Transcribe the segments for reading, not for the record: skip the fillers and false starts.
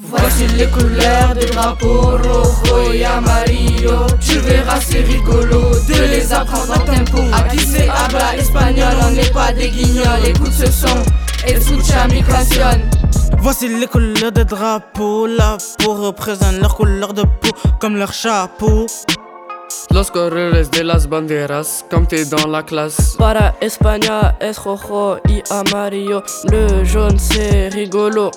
Voici les couleurs des drapeaux rojo et amarillo. Tu verras c'est rigolo de les apprendre en tempo. Aquí se habla espagnol, on n'est pas des guignols. Écoute ce son, escucha mi canción. Voici les couleurs des drapeaux. La peau représente leur couleur de peau, comme leur chapeau. Los colores de las banderas, comme t'es dans la classe. Para España es rojo y amarillo. Le jaune c'est rigolo.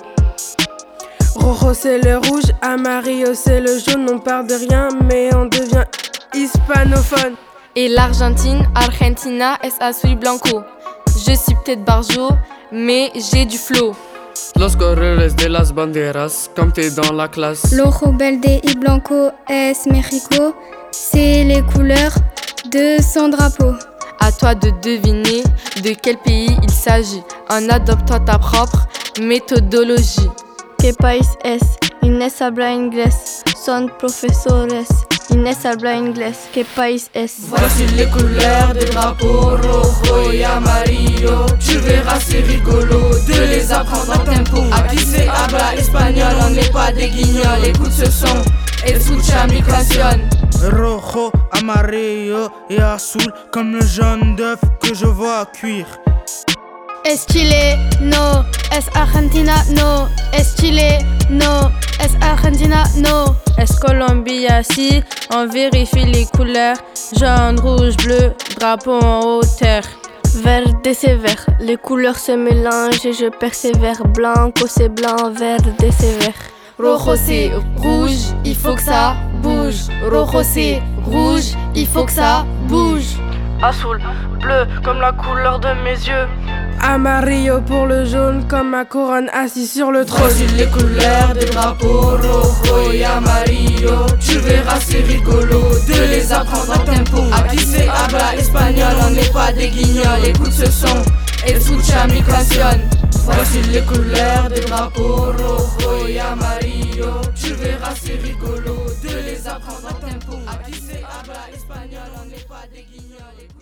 Rojo c'est le rouge, amarillo c'est le jaune. On part de rien mais on devient hispanophone. Et l'Argentine, Argentina es azul y blanco. Je suis peut-être barjo, mais j'ai du flow. Los colores de las banderas, comme t'es dans la classe. Rojo, verde y blanco es México. C'est les couleurs de son drapeau. À toi de deviner de quel pays il s'agit en adoptant ta propre méthodologie. ¿Qué país es? Inés habla inglés. Son profesores. Inés habla inglés. ¿Qué país es? Voici les couleurs des drapeaux rojo et amarillo. Tu verras c'est rigolo de les apprendre en tempo. Aquí se habla espagnol, on n'est pas des guignols. Écoute ce son, escucha mi canción. Rojo, amarillo et azul, comme le jaune d'œuf que je vois cuire. Es Chile, no. Es Argentina, no. Es Chile, no. Es Argentina, no. Es Colombia, si. On vérifie les couleurs. Jaune, rouge, bleu, drapeau en hauteur. Verde c'est vert, les couleurs se mélangent et je persévère. Blanco c'est blanc, verde c'est vert. Rojo c'est rouge, il faut que ça bouge. Rojo c'est rouge, il faut que ça bouge. Azul, bleu, comme la couleur de mes yeux. Amarillo pour le jaune, comme ma couronne assis sur le trône. Voici les couleurs des drapeaux rojo et amarillo. Tu verras c'est rigolo de les apprendre en tempo. Aquí se habla espagnol, on n'est pas des guignols. Écoute ce son, escucha mi canción. Voici les couleurs des drapeaux rojo et amarillo. Tu verras c'est rigolo de les apprendre en tempo. Aquí se habla espagnol, on n'est pas des guignols.